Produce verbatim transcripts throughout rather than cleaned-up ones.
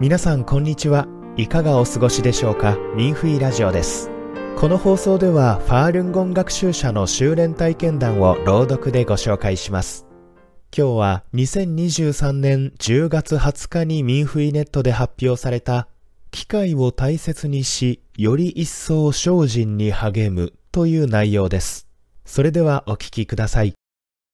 皆さんこんにちは。いかがお過ごしでしょうか。ミンフイラジオです。この放送ではファールンゴン学習者の修練体験談を朗読でご紹介します。今日はにせんにじゅうさんねんじゅうがつはつかにミンフイネットで発表された機会を大切にし、より一層精進に励むという内容です。それではお聞きください。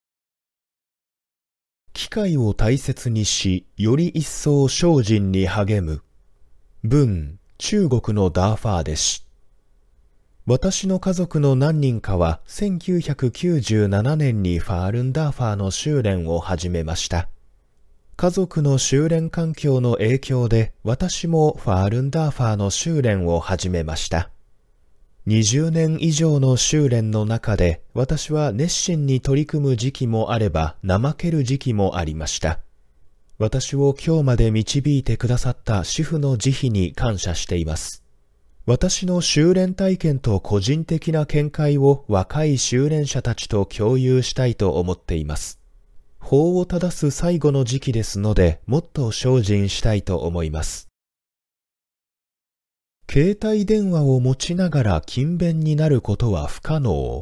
機会を大切にし、より一層精進に励む。文、中国のダーファーです。私の家族の何人かはせんきゅうひゃくきゅうじゅうななねんにファールンダーファーの修練を始めました。家族の修練環境の影響で私もファールンダーファーの修練を始めました。にじゅうねん以上の修練の中で私は熱心に取り組む時期もあれば怠ける時期もありました。私を今日まで導いてくださった主婦の慈悲に感謝しています。私の修練体験と個人的な見解を若い修練者たちと共有したいと思っています。法を正す最後の時期ですので、もっと精進したいと思います。携帯電話を持ちながら勤勉になることは不可能。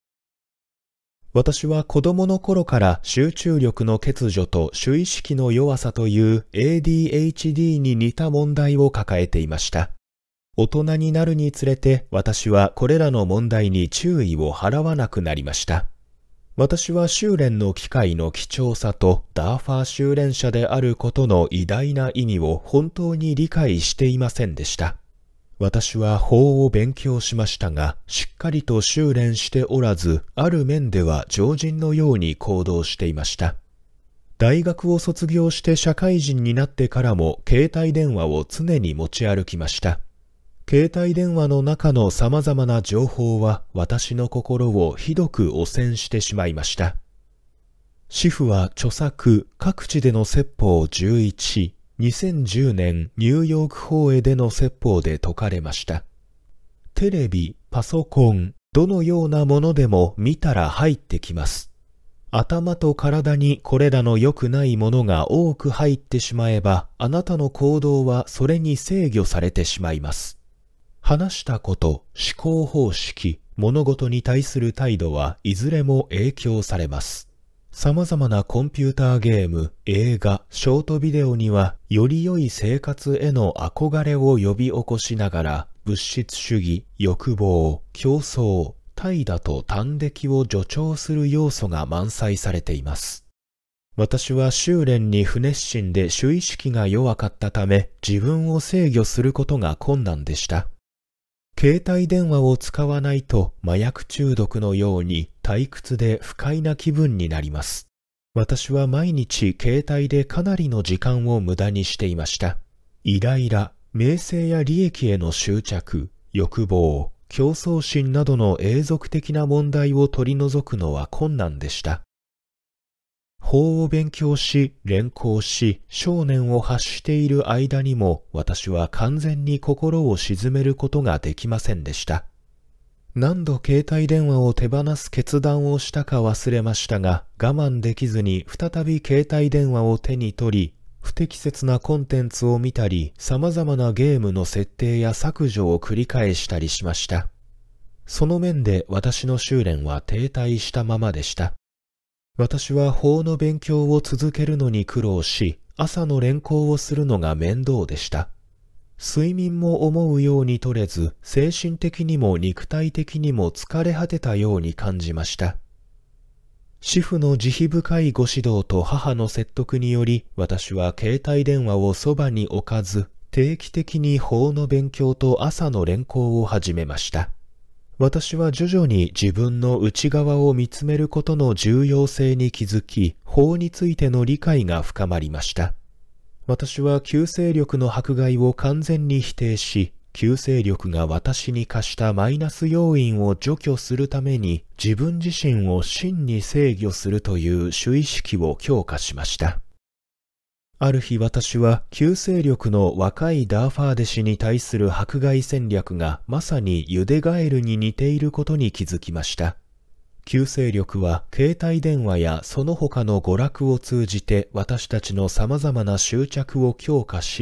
私は子供の頃から集中力の欠如と主意識の弱さという エーディーエイチディー に似た問題を抱えていました。大人になるにつれて私はこれらの問題に注意を払わなくなりました。私は修練の機会の貴重さとダーファー修練者であることの偉大な意味を本当に理解していませんでした。私は法を勉強しましたが、しっかりと修練しておらず、ある面では常人のように行動していました。大学を卒業して社会人になってからも、携帯電話を常に持ち歩きました。携帯電話の中の様々な情報は、私の心をひどく汚染してしまいました。師父は著作、各地での説法じゅういち、にせんじゅうねんニューヨーク法会での説法で説かれました。テレビ、パソコン、どのようなものでも見たら入ってきます。頭と体にこれらの良くないものが多く入ってしまえば、あなたの行動はそれに制御されてしまいます。話したこと、思考方式、物事に対する態度はいずれも影響されます。様々なコンピューターゲーム、映画、ショートビデオには、より良い生活への憧れを呼び起こしながら、物質主義、欲望、競争、怠惰と短歴を助長する要素が満載されています。私は修練に不熱心で主意識が弱かったため、自分を制御することが困難でした。携帯電話を使わないと麻薬中毒のように退屈で不快な気分になります。私は毎日携帯でかなりの時間を無駄にしていました。イライラ、名声や利益への執着、欲望、競争心などの永続的な問題を取り除くのは困難でした。法を勉強し、練行し、少年を発している間にも、私は完全に心を鎮めることができませんでした。何度携帯電話を手放す決断をしたか忘れましたが、我慢できずに再び携帯電話を手に取り、不適切なコンテンツを見たり、様々なゲームの設定や削除を繰り返したりしました。その面で私の修練は停滞したままでした。私は法の勉強を続けるのに苦労し、朝の練行をするのが面倒でした。睡眠も思うように取れず、精神的にも肉体的にも疲れ果てたように感じました。師父の慈悲深いご指導と母の説得により、私は携帯電話をそばに置かず、定期的に法の勉強と朝の練行を始めました。私は徐々に自分の内側を見つめることの重要性に気づき、法についての理解が深まりました。私は旧勢力の迫害を完全に否定し、旧勢力が私に課したマイナス要因を除去するために、自分自身を真に制御するという主意識を強化しました。ある日私は旧勢力の若いダーファー弟子に対する迫害戦略がまさにユデガエルに似ていることに気づきました。旧勢力は携帯電話やその他の娯楽を通じて私たちの様々な執着を強化し、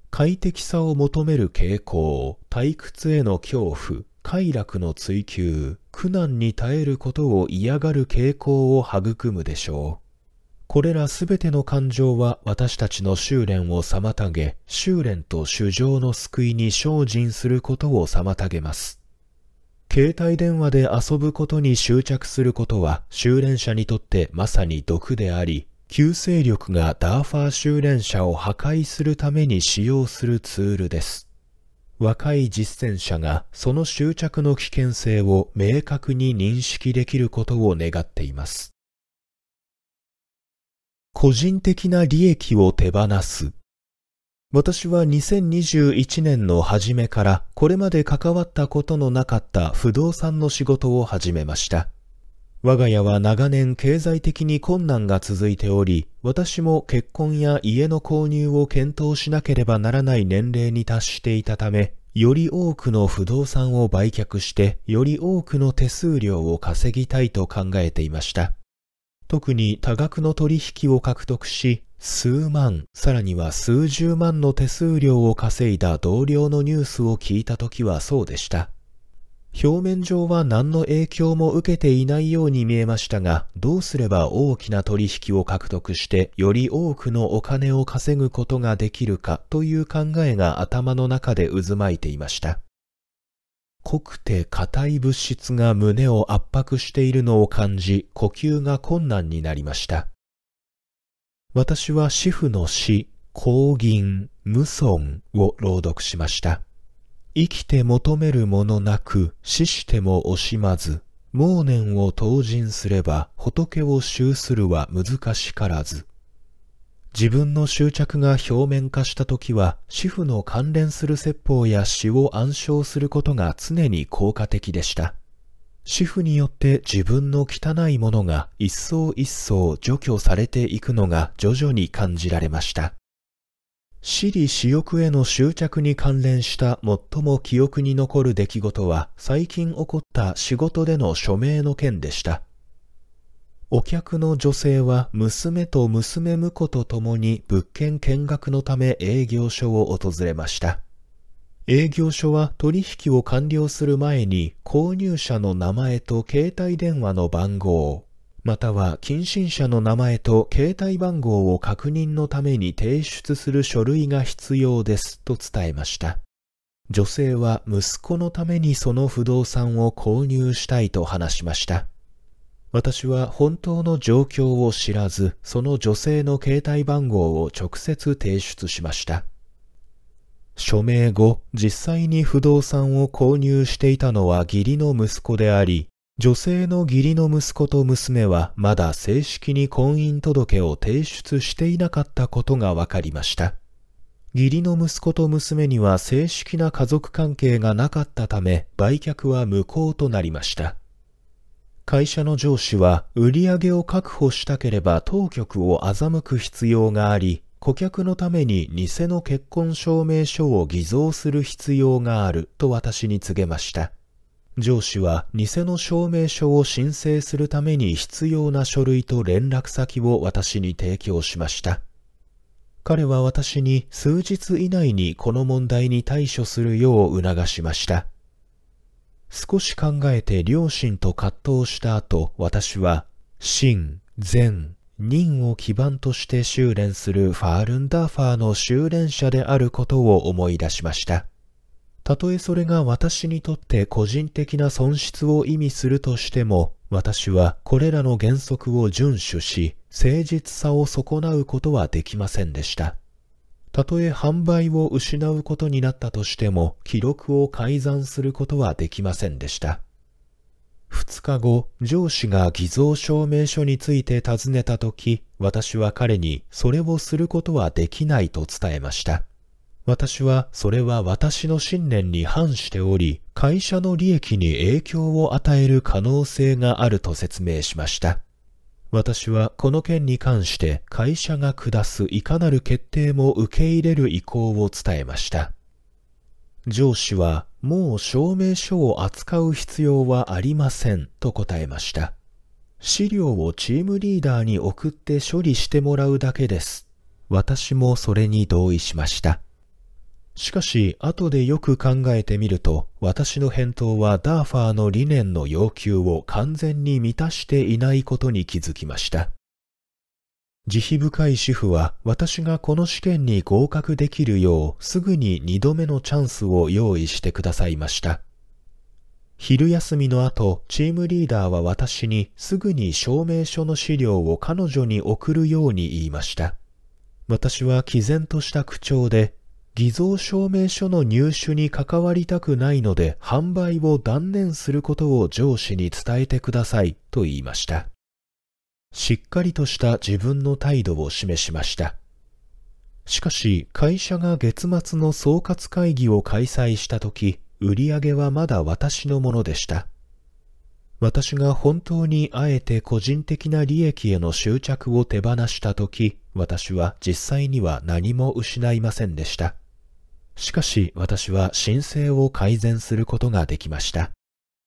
快適さを求める傾向、退屈への恐怖、快楽の追求、苦難に耐えることを嫌がる傾向を育むでしょう。これらすべての感情は私たちの修練を妨げ、修練と衆生の救いに精進することを妨げます。携帯電話で遊ぶことに執着することは修練者にとってまさに毒であり、旧勢力がダーファー修練者を破壊するために使用するツールです。若い実践者がその執着の危険性を明確に認識できることを願っています。個人的な利益を手放す。私はにせんにじゅういちねんの初めからこれまで関わったことのなかった不動産の仕事を始めました。我が家は長年経済的に困難が続いており、私も結婚や家の購入を検討しなければならない年齢に達していたため、より多くの不動産を売却して、より多くの手数料を稼ぎたいと考えていました。特に多額の取引を獲得し、数万、さらには数十万の手数料を稼いだ同僚のニュースを聞いたときはそうでした。表面上は何の影響も受けていないように見えましたが、どうすれば大きな取引を獲得してより多くのお金を稼ぐことができるかという考えが頭の中で渦巻いていました。濃くて硬い物質が胸を圧迫しているのを感じ、呼吸が困難になりました。私は死婦の死、公銀、無損を朗読しました。生きて求めるものなく、死しても惜しまず、妄念を投尽すれば仏を修するは難しからず。自分の執着が表面化したときは、死婦の関連する説法や詩を暗唱することが常に効果的でした。死婦によって自分の汚いものが一層一層除去されていくのが徐々に感じられました。私利私欲への執着に関連した最も記憶に残る出来事は、最近起こった仕事での署名の件でした。お客の女性は娘と娘婿と共に物件見学のため営業所を訪れました。営業所は取引を完了する前に購入者の名前と携帯電話の番号、または近親者の名前と携帯番号を確認のために提出する書類が必要ですと伝えました。女性は息子のためにその不動産を購入したいと話しました。私は本当の状況を知らず、その女性の携帯番号を直接提出しました。署名後、実際に不動産を購入していたのは義理の息子であり、女性の義理の息子と娘はまだ正式に婚姻届を提出していなかったことが分かりました。義理の息子と娘には正式な家族関係がなかったため、売却は無効となりました。会社の上司は売り上げを確保したければ当局を欺く必要があり、顧客のために偽の結婚証明書を偽造する必要があると私に告げました。上司は偽の証明書を申請するために必要な書類と連絡先を私に提供しました。彼は私に数日以内にこの問題に対処するよう促しました。少し考えて良心と葛藤した後、私は真、善、忍を基盤として修練するファールンダーファーの修練者であることを思い出しました。たとえそれが私にとって個人的な損失を意味するとしても、私はこれらの原則を遵守し、誠実さを損なうことはできませんでした。たとえ販売を失うことになったとしても、記録を改ざんすることはできませんでした。二日後、上司が偽造証明書について尋ねたとき、私は彼にそれをすることはできないと伝えました。私はそれは私の信念に反しており、会社の利益に影響を与える可能性があると説明しました。私はこの件に関して会社が下すいかなる決定も受け入れる意向を伝えました。上司はもう証明書を扱う必要はありませんと答えました。資料をチームリーダーに送って処理してもらうだけです。私もそれに同意しました。 しかし、後でよく考えてみると、私の返答はダーファーの理念の要求を完全に満たしていないことに気づきました。慈悲深い主婦は、私がこの試験に合格できるよう、すぐに二度目のチャンスを用意してくださいました。昼休みの後、チームリーダーは私にすぐに証明書の資料を彼女に送るように言いました。私は毅然とした口調で、偽造証明書の入手に関わりたくないので販売を断念することを上司に伝えてくださいと言いました。しっかりとした自分の態度を示しました。しかし会社が月末の総括会議を開催したとき、売り上げはまだ私のものでした。私が本当にあえて個人的な利益への執着を手放したとき、私は実際には何も失いませんでした。しかし私は申請を改善することができました。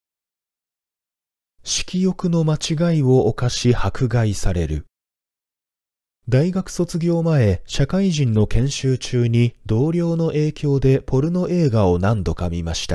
色欲の間違いを犯し迫害される。大学卒業前、社会人の研修中に同僚の影響でポルノ映画を何度か見ました。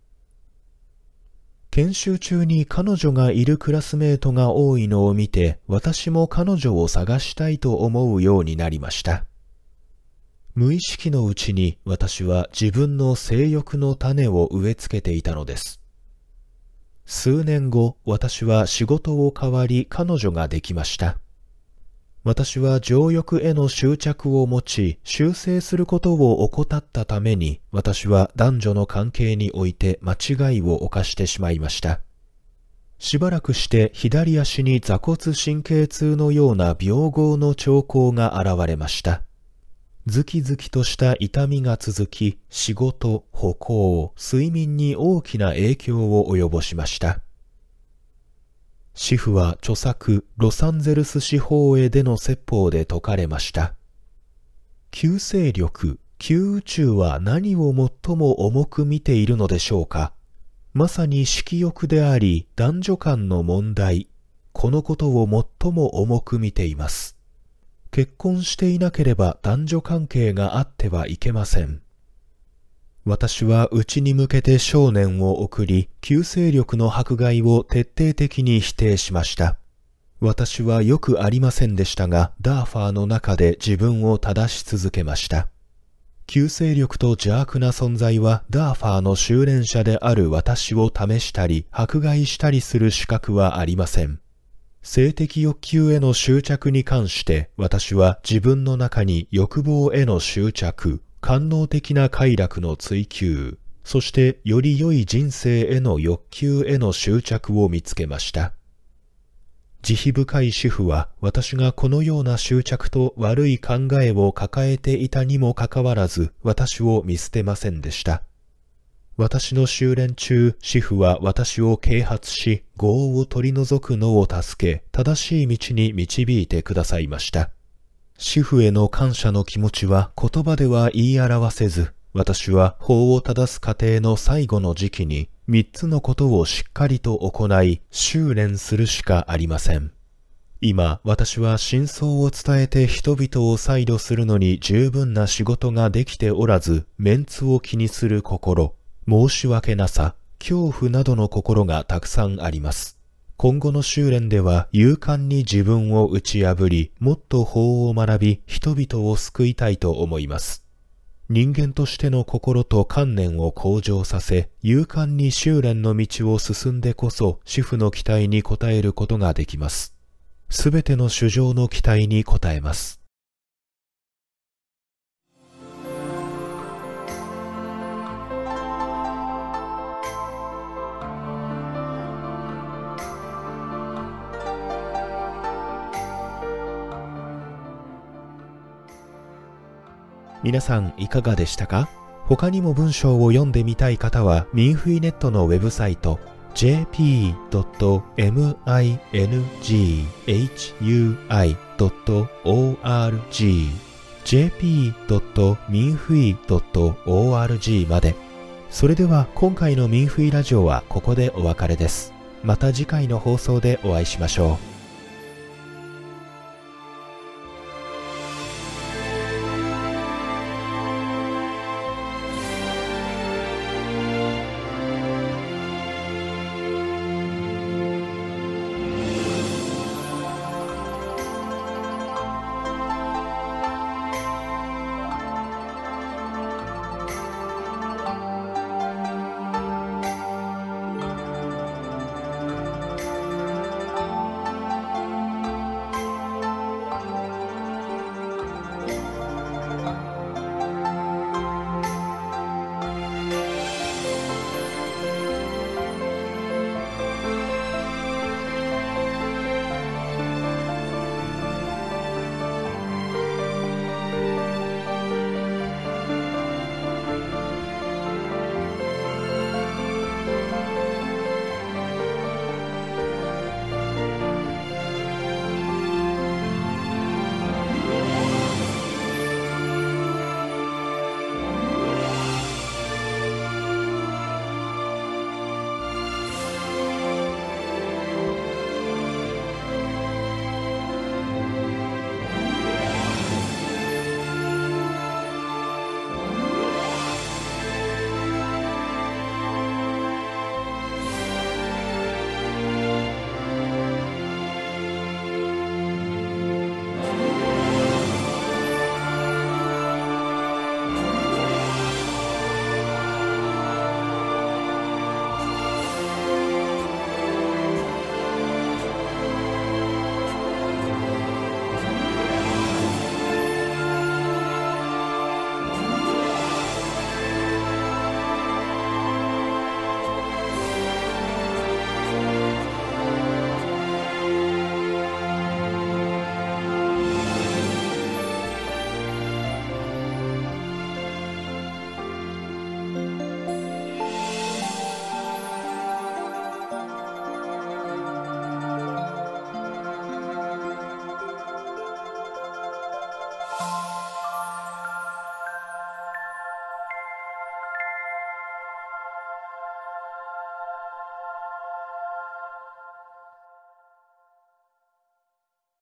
研修中に彼女がいるクラスメートが多いのを見て、私も彼女を探したいと思うようになりました。無意識のうちに私は自分の性欲の種を植え付けていたのです。数年後、私は仕事を変わり彼女ができました。私は情欲への執着を持ち、修正することを怠ったために、私は男女の関係において間違いを犯してしまいました。しばらくして左足に座骨神経痛のような病号の兆候が現れました。ズキズキとした痛みが続き、仕事、歩行、睡眠に大きな影響を及ぼしました。死婦は著作ロサンゼルス司法へでの説法で説かれました。旧勢力、旧宇宙は何を最も重く見ているのでしょうか。まさに色欲であり男女間の問題、このことを最も重く見ています。結婚していなければ男女関係があってはいけません。私は内に向けて少年を送り、旧勢力の迫害を徹底的に否定しました。私はよくありませんでしたが、ダーファーの中で自分を正し続けました。旧勢力と邪悪な存在はダーファーの修練者である私を試したり、迫害したりする資格はありません。性的欲求への執着に関して私は自分の中に欲望への執着、官能的な快楽の追求、そしてより良い人生への欲求への執着を見つけました。慈悲深い主婦は私がこのような執着と悪い考えを抱えていたにもかかわらず私を見捨てませんでした。私の修練中、師父は私を啓発し、業を取り除くのを助け、正しい道に導いてくださいました。師父への感謝の気持ちは言葉では言い表せず、私は法を正す過程の最後の時期に、三つのことをしっかりと行い、修練するしかありません。今、私は真相を伝えて人々をサイドするのに十分な仕事ができておらず、メンツを気にする心、申し訳なさ、恐怖などの心がたくさんあります。今後の修練では勇敢に自分を打ち破り、もっと法を学び、人々を救いたいと思います。人間としての心と観念を向上させ、勇敢に修練の道を進んでこそ、主婦の期待に応えることができます。すべての主情の期待に応えます。皆さんいかがでしたか？他にも文章を読んでみたい方はミンフイネットのウェブサイト ジェーピードットミンフイドットオーアールジー ジェーピードットミンフイドットオーアールジー まで。それでは今回のミンフイラジオはここでお別れです。また次回の放送でお会いしましょう。